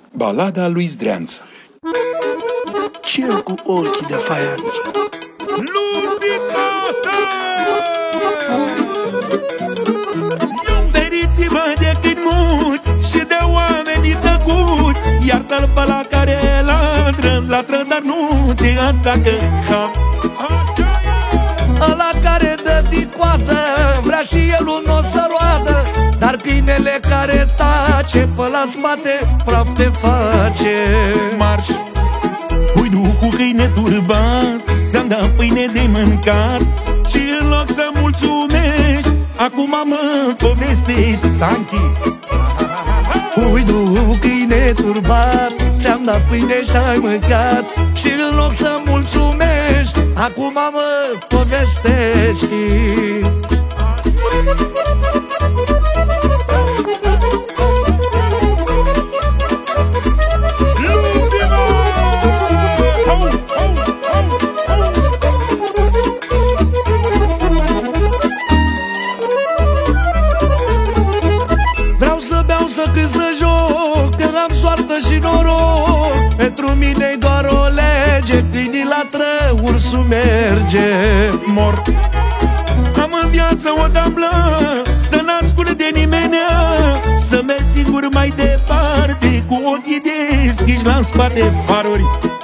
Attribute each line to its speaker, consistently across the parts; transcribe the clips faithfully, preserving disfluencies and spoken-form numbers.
Speaker 1: Balada lui Zdreanță.
Speaker 2: Cel cu ochii de faianță.
Speaker 3: Lumicata! Feriți-vă de cât muți și de oamenii tăcuți, iartă-l pe la care latră, latră, dar nu te atacă. Ha. Așa e!
Speaker 2: Ăla care dă din coadă vrea și el un o să roadă, dar câinele care tace pe la spate praf te face.
Speaker 3: Marș! Uidu cu câine turbat, ți-am dat pâine de mâncat și în loc să mulțumești, acum mă povestești, Sanchi.
Speaker 2: Uidu câine turbat, ți-am dat pâine și-ai mâncat și în loc să mulțumești, acum mă povestești. Să cânt, să joc, că am soartă și noroc. Pentru mine-i doar o lege, câinii latră, ursul merge.
Speaker 3: Mor. Am în viață o tablă, să n-ascult de nimenea, să merg singur mai departe, cu ochii deschiși la spate faruri.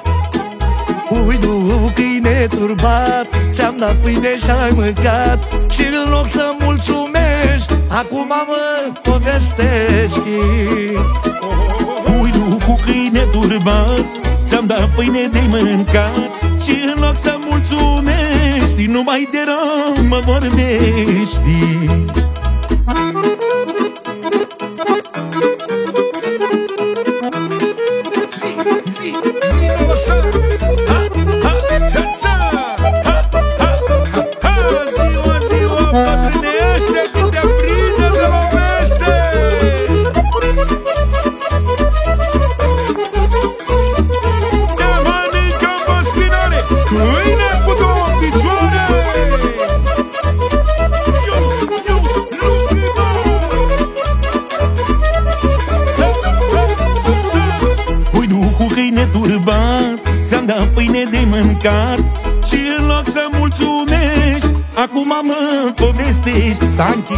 Speaker 2: Uidu câine turbat, ți-am dat pâine și-ai mâncat și în loc să mulțumești, acum mă povestești.
Speaker 3: Uidu cu câine turbat, ți-am dat pâine de mâncat și în loc să mulțumești, numai de rău mă vorbești. Ți-am dat pâine de mâncat și în loc să mulțumești, acum mă povestești, Sanchi.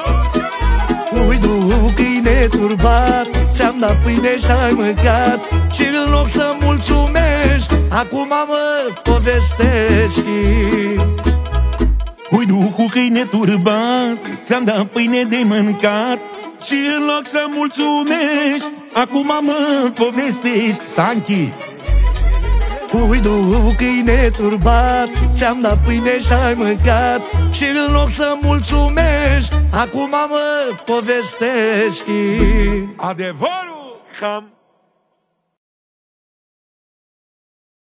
Speaker 2: Uidu câine turbat, ți-am dat pâine și-ai mâncat și în loc să mulțumești, acum mă povestești.
Speaker 3: Uidu cu câine turbat, ți-am dat pâine de mâncat și în loc să mulțumești, acum mă povestești, Sanchi.
Speaker 2: Uidu câine turbat, ți-am dat pâine și-ai mâncat și în loc să mulțumești, acum mă povestești.
Speaker 3: Adevărul, ham.